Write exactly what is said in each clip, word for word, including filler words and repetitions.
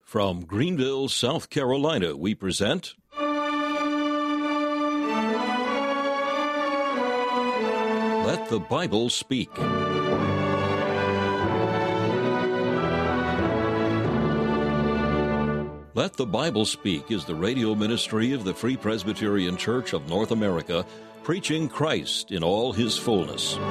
From Greenville, South Carolina, we present Let the Bible Speak. Let the Bible Speak is the radio ministry of the Free Presbyterian Church of North America, preaching Christ in all his fullness.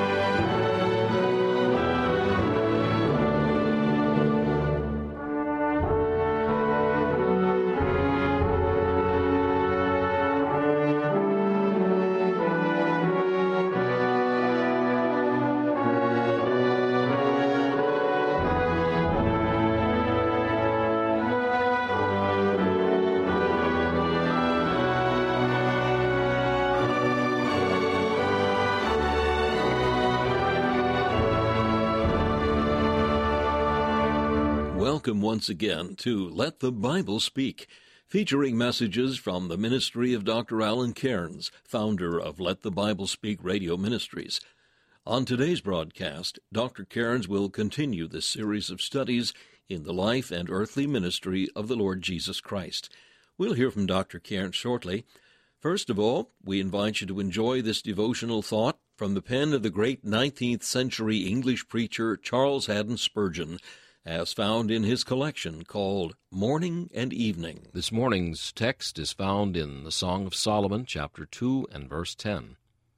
Welcome once again to Let the Bible Speak, featuring messages from the ministry of Doctor Alan Cairns, founder of Let the Bible Speak Radio Ministries. On today's broadcast, Doctor Cairns will continue this series of studies in the life and earthly ministry of the Lord Jesus Christ. We'll hear from Doctor Cairns shortly. First of all, we invite you to enjoy this devotional thought from the pen of the great nineteenth century English preacher Charles Haddon Spurgeon, as found in his collection called Morning and Evening. This morning's text is found in the Song of Solomon, chapter two and verse ten.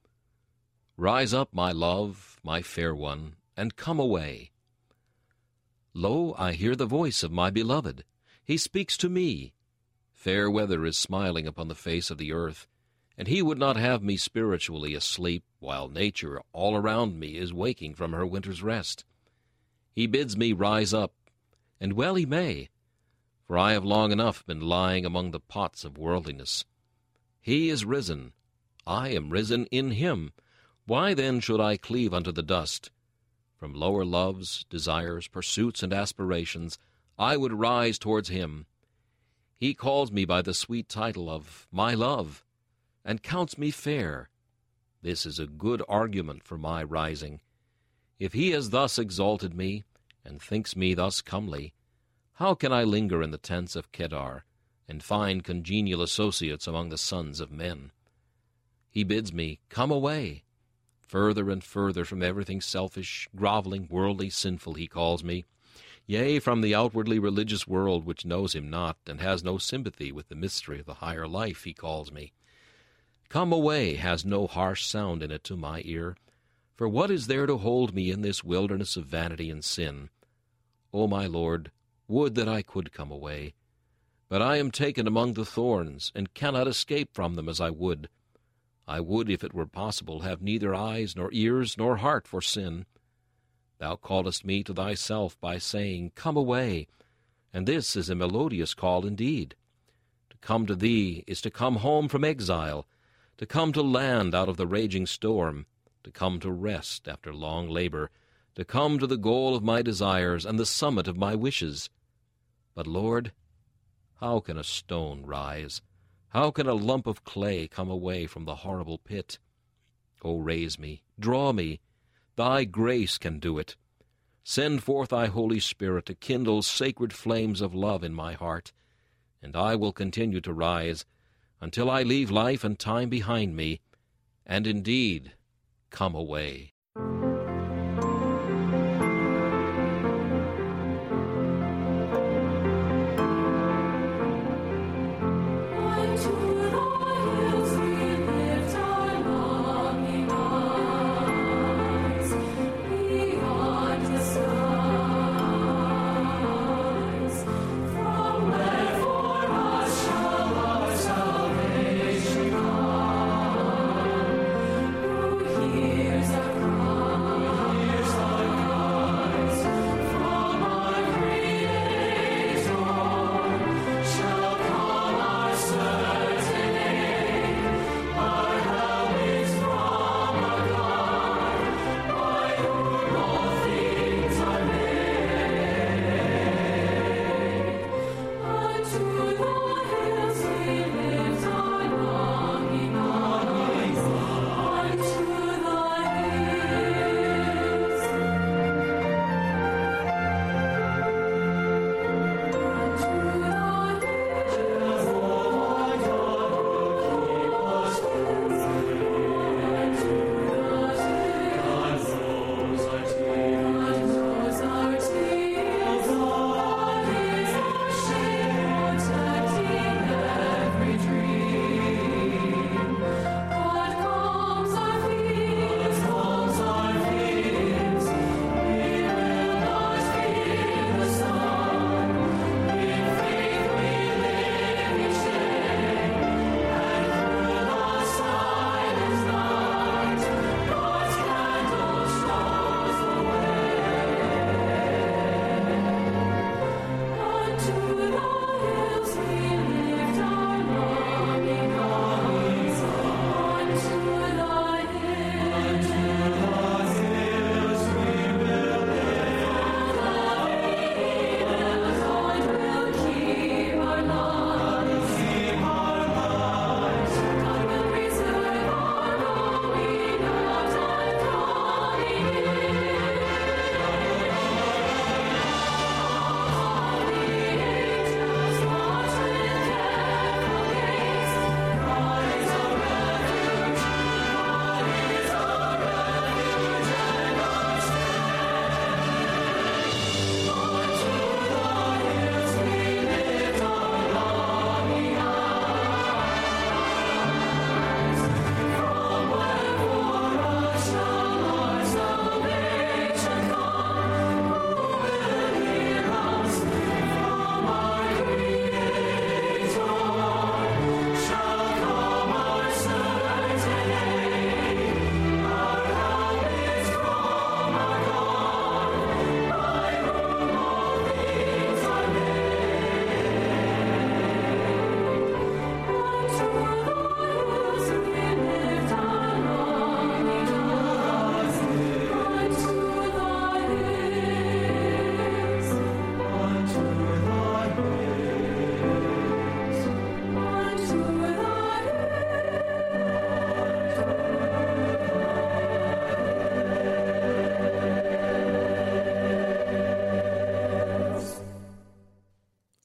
Rise up, my love, my fair one, and come away. Lo, I hear the voice of my beloved. He speaks to me. Fair weather is smiling upon the face of the earth, and he would not have me spiritually asleep, while nature all around me is waking from her winter's rest. He bids me rise up, and well he may, for I have long enough been lying among the pots of worldliness. He is risen, I am risen in him. Why then should I cleave unto the dust? From lower loves, desires, pursuits, and aspirations, I would rise towards him. He calls me by the sweet title of my love, and counts me fair. This is a good argument for my rising. If he has thus exalted me, and thinks me thus comely, how can I linger in the tents of Kedar, and find congenial associates among the sons of men? He bids me, come away. Further and further from everything selfish, groveling, worldly, sinful, he calls me. Yea, from the outwardly religious world which knows him not, and has no sympathy with the mystery of the higher life, he calls me. Come away has no harsh sound in it to my ear. For what is there to hold me in this wilderness of vanity and sin? O my Lord, would that I could come away. But I am taken among the thorns, and cannot escape from them as I would. I would, if it were possible, have neither eyes, nor ears, nor heart for sin. Thou callest me to thyself by saying, Come away, and this is a melodious call indeed. To come to thee is to come home from exile, to come to land out of the raging storm, to come to rest after long labor, to come to the goal of my desires and the summit of my wishes. But, Lord, how can a stone rise? How can a lump of clay come away from the horrible pit? O raise me, draw me. Thy grace can do it. Send forth thy Holy Spirit to kindle sacred flames of love in my heart, and I will continue to rise until I leave life and time behind me, and indeed come away. Hears the cry.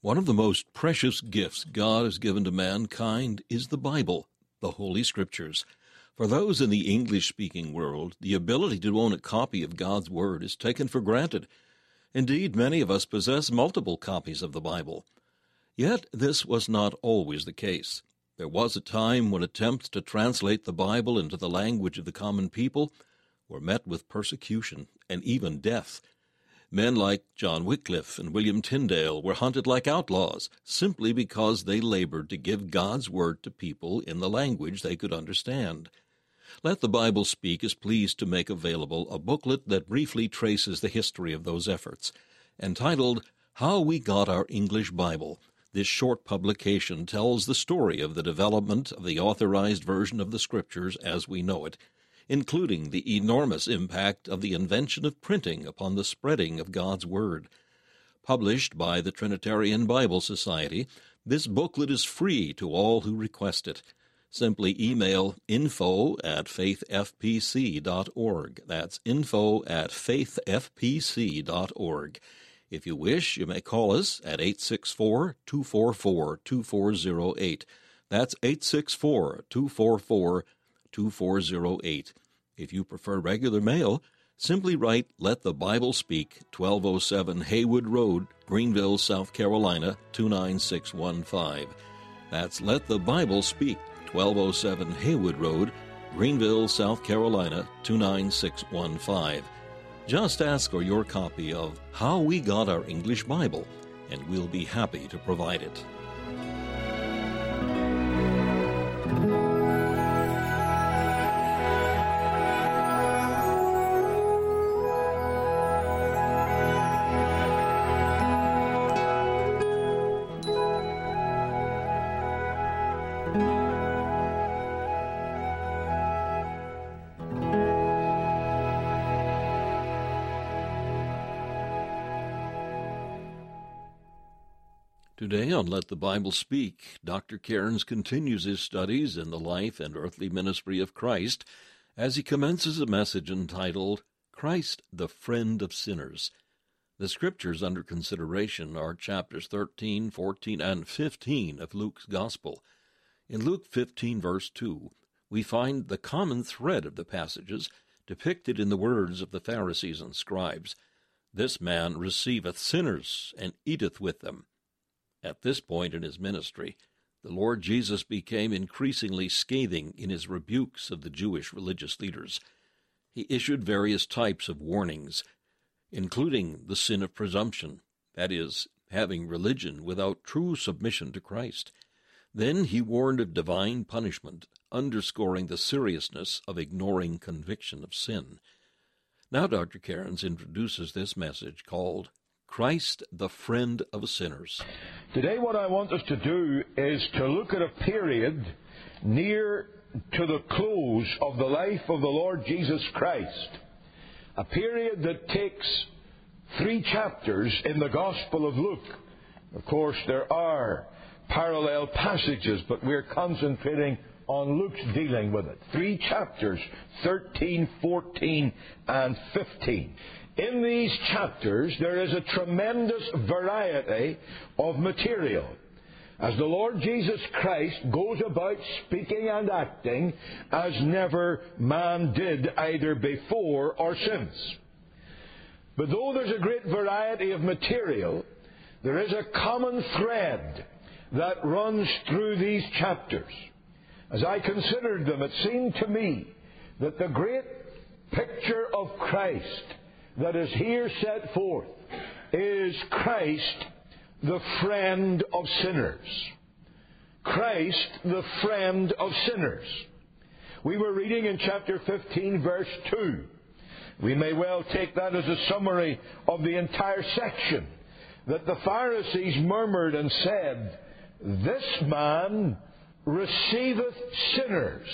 One of the most precious gifts God has given to mankind is the Bible, the Holy Scriptures. For those in the English-speaking world, the ability to own a copy of God's Word is taken for granted. Indeed, many of us possess multiple copies of the Bible. Yet this was not always the case. There was a time when attempts to translate the Bible into the language of the common people were met with persecution and even death. Men like John Wycliffe and William Tyndale were hunted like outlaws simply because they labored to give God's Word to people in the language they could understand. Let the Bible Speak is pleased to make available a booklet that briefly traces the history of those efforts. Entitled, How We Got Our English Bible, this short publication tells the story of the development of the authorized version of the Scriptures as we know it, including the enormous impact of the invention of printing upon the spreading of God's Word. Published by the Trinitarian Bible Society, this booklet is free to all who request it. Simply email info at faith f p c dot org. That's info at faith f p c dot org. If you wish, you may call us at eight six four, two four four, two four zero eight. That's eight six four, two four four, two four zero eight. If you prefer regular mail, simply write Let the Bible Speak, twelve oh seven Haywood Road, Greenville, South Carolina, two nine six one five. That's Let the Bible Speak, twelve oh seven Haywood Road, Greenville, South Carolina, two nine six one five. Just ask for your copy of How We Got Our English Bible, and we'll be happy to provide it. Today on Let the Bible Speak, Doctor Cairns continues his studies in the life and earthly ministry of Christ as he commences a message entitled, Christ, the Friend of Sinners. The scriptures under consideration are chapters thirteen, fourteen, and fifteen of Luke's Gospel. In Luke fifteen, verse two, we find the common thread of the passages depicted in the words of the Pharisees and scribes. This man receiveth sinners and eateth with them. At this point in his ministry, the Lord Jesus became increasingly scathing in his rebukes of the Jewish religious leaders. He issued various types of warnings, including the sin of presumption, that is, having religion without true submission to Christ. Then he warned of divine punishment, underscoring the seriousness of ignoring conviction of sin. Now Doctor Cairns introduces this message called Christ, the Friend of Sinners. Today what I want us to do is to look at a period near to the close of the life of the Lord Jesus Christ. A period that takes three chapters in the Gospel of Luke. Of course, there are parallel passages, but we're concentrating on Luke's dealing with it. Three chapters, thirteen, fourteen, and fifteen. In these chapters, there is a tremendous variety of material as the Lord Jesus Christ goes about speaking and acting as never man did either before or since. But though there's a great variety of material, there is a common thread that runs through these chapters. As I considered them, it seemed to me that the great picture of Christ that is here set forth is Christ, the friend of sinners. Christ, the friend of sinners. We were reading in chapter fifteen, verse two. We may well take that as a summary of the entire section, that the Pharisees murmured and said, This man receiveth sinners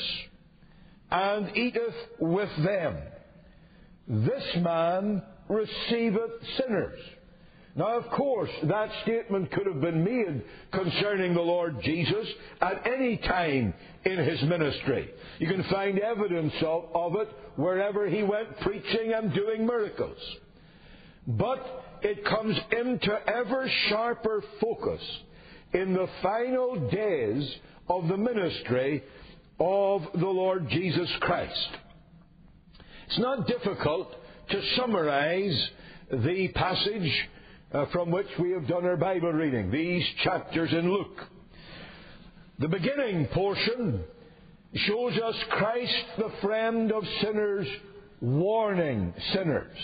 and eateth with them. This man receiveth sinners. Now, of course, that statement could have been made concerning the Lord Jesus at any time in his ministry. You can find evidence of, of it wherever he went preaching and doing miracles. but it comes into ever sharper focus in the final days of the ministry of the Lord Jesus Christ. It's not difficult to summarize the passage uh, from which we have done our Bible reading, these chapters in Luke. The beginning portion shows us Christ, the friend of sinners, warning sinners.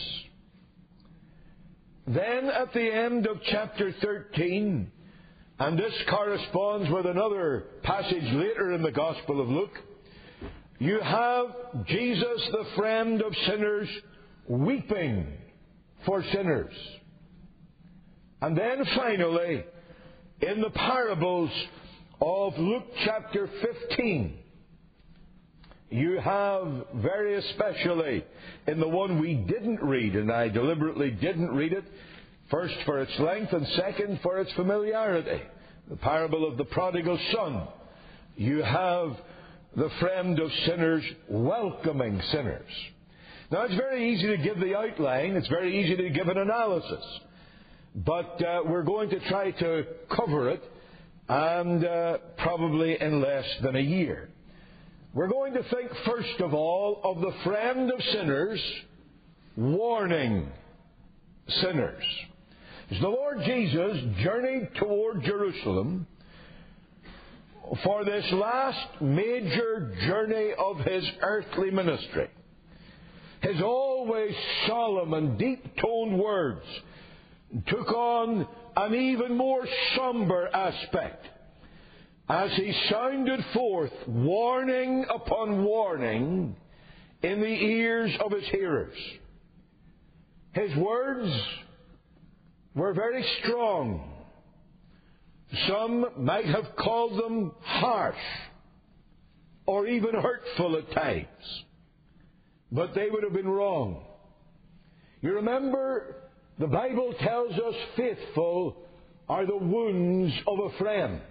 Then at the end of chapter thirteen, and this corresponds with another passage later in the Gospel of Luke, you have Jesus, the friend of sinners, weeping for sinners. And then finally, in the parables of Luke chapter fifteen, you have, very especially in the one we didn't read, and I deliberately didn't read it, first for its length and second for its familiarity, the parable of the prodigal son, you have the friend of sinners welcoming sinners. Now, it's very easy to give the outline, it's very easy to give an analysis, but uh, we're going to try to cover it, and uh, probably in less than a year. We're going to think, first of all, of the friend of sinners warning sinners. As the Lord Jesus journeyed toward Jerusalem for this last major journey of His earthly ministry, His always solemn and deep-toned words took on an even more somber aspect as He sounded forth warning upon warning in the ears of His hearers. His words were very strong. Some might have called them harsh or even hurtful at times, but they would have been wrong. You remember, the Bible tells us faithful are the wounds of a friend.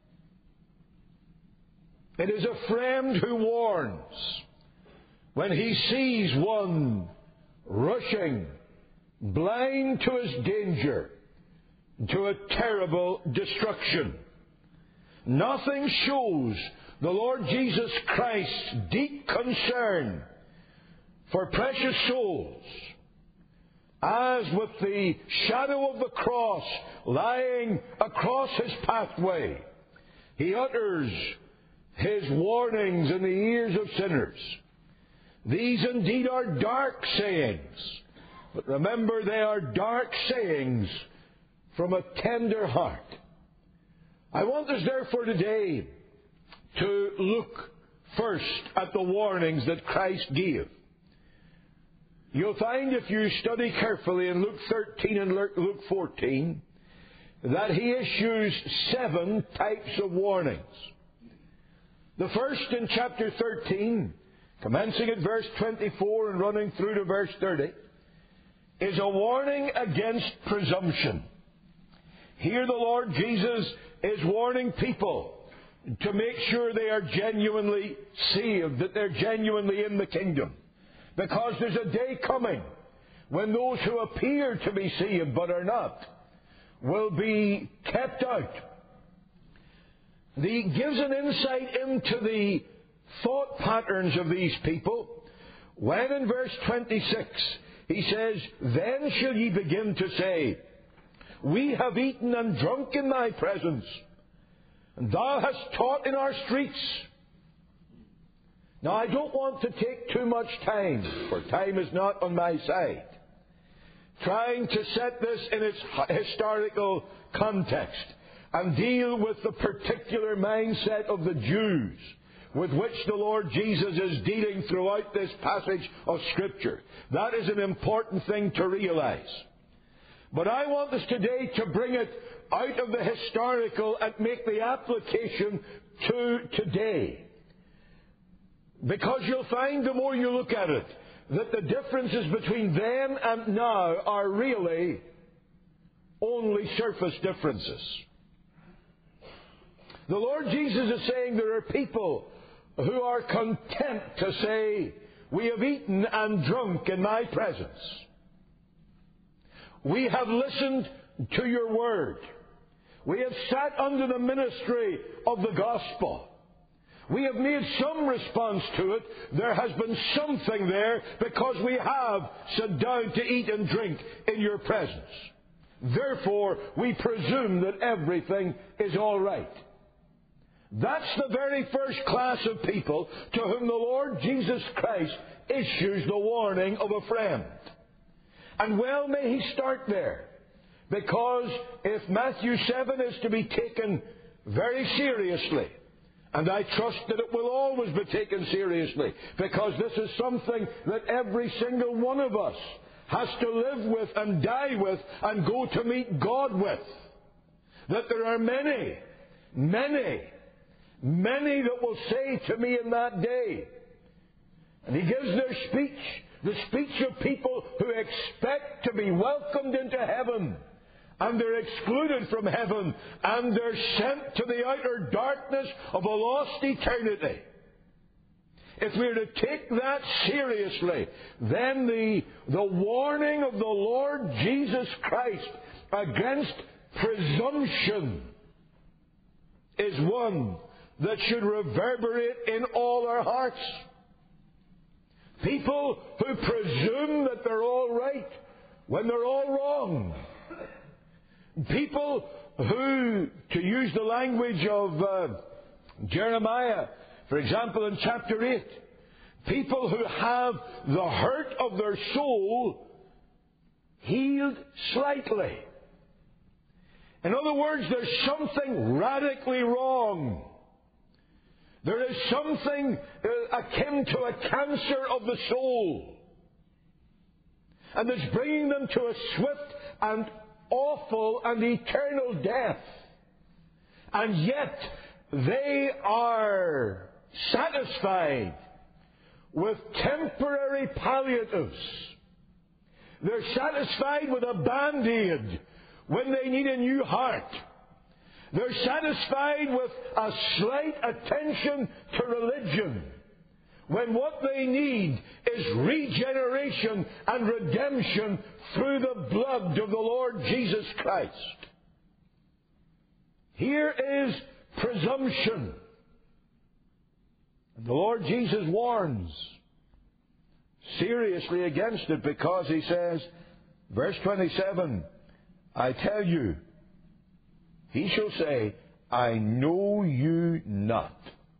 It is a friend who warns when he sees one rushing blind to his danger, to a terrible destruction. Nothing shows the Lord Jesus Christ's deep concern for precious souls as with the shadow of the cross lying across His pathway, He utters His warnings in the ears of sinners. These indeed are dark sayings, but remember, they are dark sayings from a tender heart. I want us therefore today to look first at the warnings that Christ gave. You'll find, if you study carefully in Luke thirteen and Luke fourteen, that He issues seven types of warnings. The first in chapter thirteen, commencing at verse twenty-four and running through to verse thirty, is a warning against presumption. Here the Lord Jesus is warning people to make sure they are genuinely saved, that they're genuinely in the kingdom. Because there's a day coming when those who appear to be saved but are not will be kept out. He gives an insight into the thought patterns of these people when in verse twenty-six he says, "Then shall ye begin to say, We have eaten and drunk in thy presence, and thou hast taught in our streets." Now, I don't want to take too much time, for time is not on my side, trying to set this in its historical context and deal with the particular mindset of the Jews with which the Lord Jesus is dealing throughout this passage of Scripture. That is an important thing to realize. But I want us today to bring it out of the historical and make the application to today. Because you'll find, the more you look at it, that the differences between then and now are really only surface differences. The Lord Jesus is saying there are people who are content to say, "We have eaten and drunk in my presence." We have listened to your word. We have sat under the ministry of the gospel. We have made some response to it. There has been something there because we have sat down to eat and drink in your presence. Therefore, we presume that everything is all right. That's the very first class of people to whom the Lord Jesus Christ issues the warning of a friend. And well may he start there, because if Matthew seven is to be taken very seriously, and I trust that it will always be taken seriously, because this is something that every single one of us has to live with and die with and go to meet God with. That there are many, many, many that will say to me in that day, and he gives their speech, the speech of people who expect to be welcomed into heaven, and they're excluded from heaven, and they're sent to the outer darkness of a lost eternity. If we're to take that seriously, then the, the warning of the Lord Jesus Christ against presumption is one that should reverberate in all our hearts. People who presume that they're all right when they're all wrong. People who, to use the language of uh, Jeremiah, for example, in chapter eight, people who have the hurt of their soul healed slightly. In other words, there's something radically wrong. There is something uh, akin to a cancer of the soul. And it's bringing them to a swift and awful and eternal death. And yet, they are satisfied with temporary palliatives. They're satisfied with a band-aid when they need a new heart. They're satisfied with a slight attention to religion, when what they need is regeneration and redemption through the blood of the Lord Jesus Christ. Here is presumption. And the Lord Jesus warns seriously against it, because he says, verse twenty-seven, I tell you, he shall say, I know you not.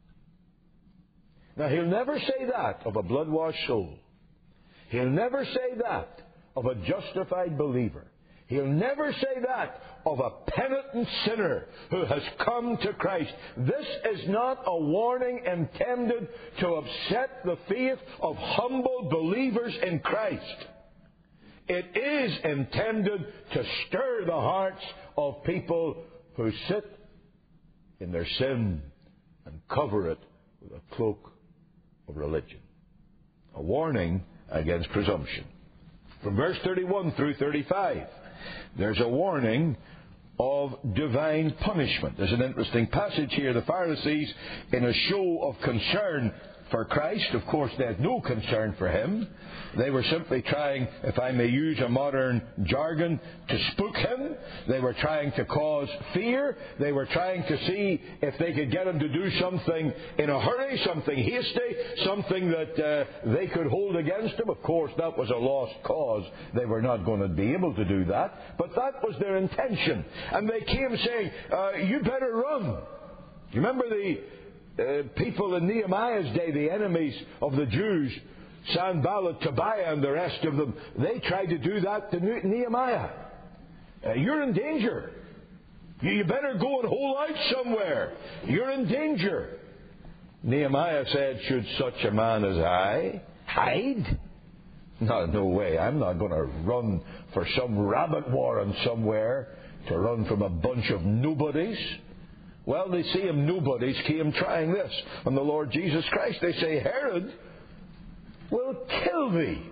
Now, he'll never say that of a blood-washed soul. He'll never say that of a justified believer. He'll never say that of a penitent sinner who has come to Christ. This is not a warning intended to upset the faith of humble believers in Christ. It is intended to stir the hearts of people who sit in their sin and cover it with a cloak of religion. A warning against presumption. From verse thirty-one through thirty-five, there's a warning of divine punishment. There's an interesting passage here. The Pharisees, in a show of concern for Christ, of course they had no concern for him. They were simply trying, if I may use a modern jargon, to spook him. They were trying to cause fear. They were trying to see if they could get him to do something in a hurry, something hasty, something that uh, they could hold against him. Of course, that was a lost cause. They were not going to be able to do that. But that was their intention. And they came saying, uh, you better run. You remember the Uh, people in Nehemiah's day, the enemies of the Jews, Sanballat, Tobiah, and the rest of them, they tried to do that to Nehemiah. Uh, you're in danger. You, you better go and hold out somewhere. You're in danger. Nehemiah said, should such a man as I hide? No, no way. I'm not going to run for some rabbit warren somewhere, to run from a bunch of nobodies. Well, they see him nobodies came trying this on the Lord Jesus Christ. They say, Herod will kill thee.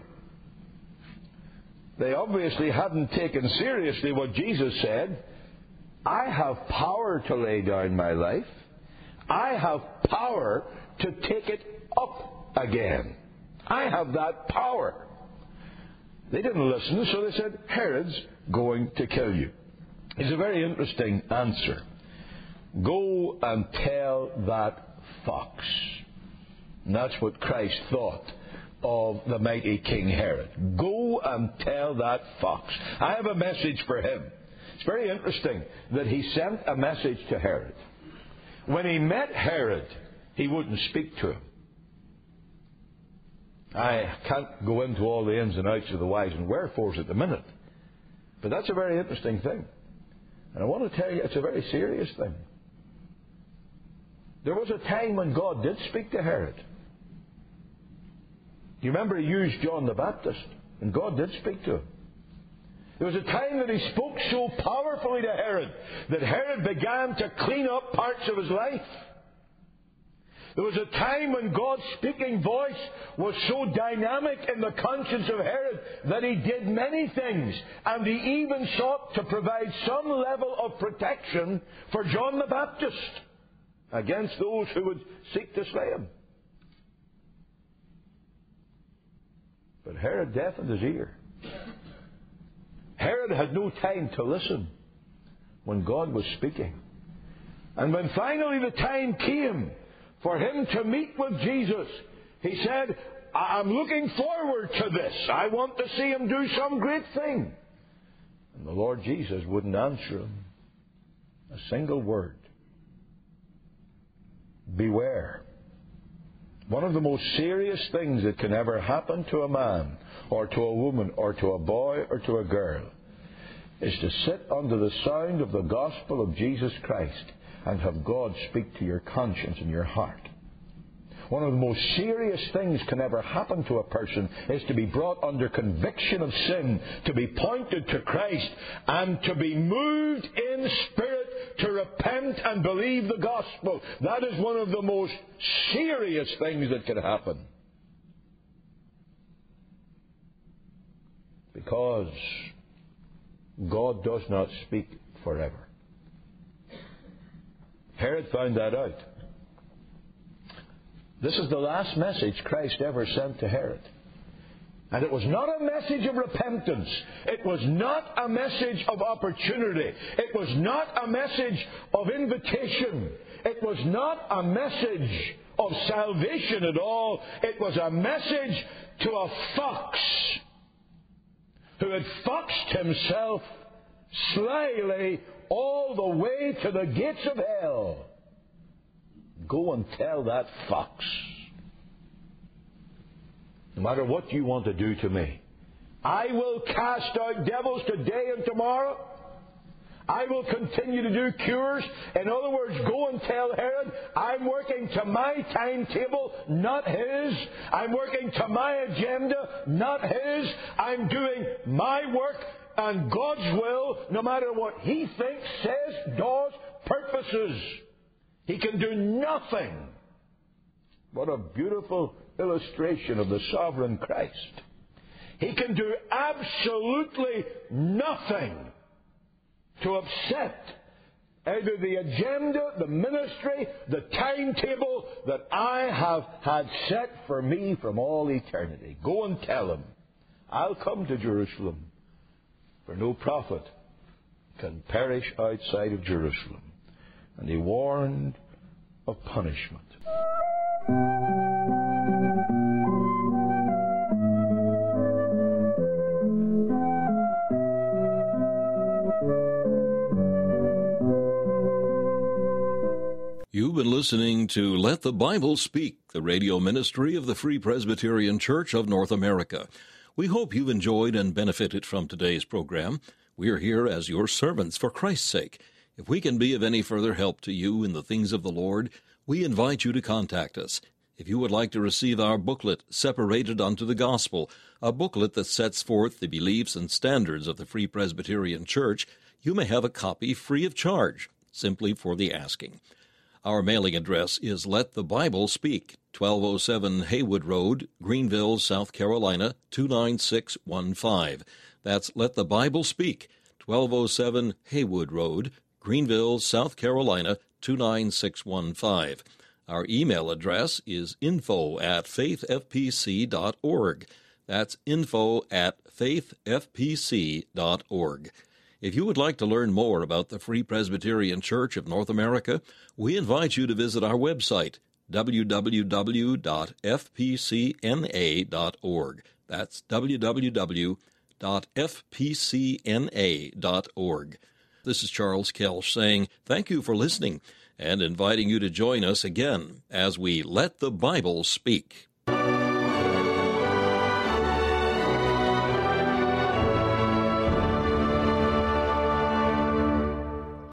They obviously hadn't taken seriously what Jesus said. I have power to lay down my life. I have power to take it up again. I have that power. They didn't listen, so they said, Herod's going to kill you. It's a very interesting answer. Go and tell that fox. And that's what Christ thought of the mighty King Herod. Go and tell that fox. I have a message for him. It's very interesting that he sent a message to Herod. When he met Herod, he wouldn't speak to him. I can't go into all the ins and outs of the whys and wherefores at the minute. But that's a very interesting thing. And I want to tell you, it's a very serious thing. There was a time when God did speak to Herod. You remember he used John the Baptist, and God did speak to him. There was a time that he spoke so powerfully to Herod that Herod began to clean up parts of his life. There was a time when God's speaking voice was so dynamic in the conscience of Herod that he did many things, and he even sought to provide some level of protection for John the Baptist against those who would seek to slay him. But Herod deafened his ear. Herod had no time to listen when God was speaking. And when finally the time came for him to meet with Jesus, he said, I'm looking forward to this. I want to see him do some great thing. And the Lord Jesus wouldn't answer him a single word. Beware. One of the most serious things that can ever happen to a man or to a woman or to a boy or to a girl is to sit under the sound of the gospel of Jesus Christ and have God speak to your conscience and your heart. One of the most serious things can ever happen to a person is to be brought under conviction of sin, to be pointed to Christ, and to be moved in spirit to repent and believe the gospel. That is one of the most serious things that can happen. Because God does not speak forever. Herod found that out. This is the last message Christ ever sent to Herod. And it was not a message of repentance. It was not a message of opportunity. It was not a message of invitation. It was not a message of salvation at all. It was a message to a fox who had foxed himself slyly all the way to the gates of hell. Go and tell that fox. No matter what you want to do to me, I will cast out devils today and tomorrow. I will continue to do cures. In other words, go and tell Herod, I'm working to my timetable, not his. I'm working to my agenda, not his. I'm doing my work and God's will, no matter what he thinks, says, does, purposes. He can do nothing. What a beautiful illustration of the sovereign Christ. He can do absolutely nothing to upset either the agenda, the ministry, the timetable that I have had set for me from all eternity. Go and tell him, I'll come to Jerusalem, for no prophet can perish outside of Jerusalem. And he warned of punishment. You've been listening to Let the Bible Speak, the radio ministry of the Free Presbyterian Church of North America. We hope you've enjoyed and benefited from today's program. We are here as your servants for Christ's sake. If we can be of any further help to you in the things of the Lord, we invite you to contact us. If you would like to receive our booklet, Separated Unto the Gospel, a booklet that sets forth the beliefs and standards of the Free Presbyterian Church, you may have a copy free of charge, simply for the asking. Our mailing address is Let the Bible Speak, twelve oh seven Haywood Road, Greenville, South Carolina, two nine six one five. That's Let the Bible Speak, twelve oh seven Haywood Road, Greenville, South Carolina, two nine six one five. Our email address is info at faith f p c dot org. That's info at faith f p c dot org. If you would like to learn more about the Free Presbyterian Church of North America, we invite you to visit our website, w w w dot f p c n a dot org. That's w w w dot f p c n a dot org. This is Charles Kelsch saying thank you for listening and inviting you to join us again as we let the Bible speak.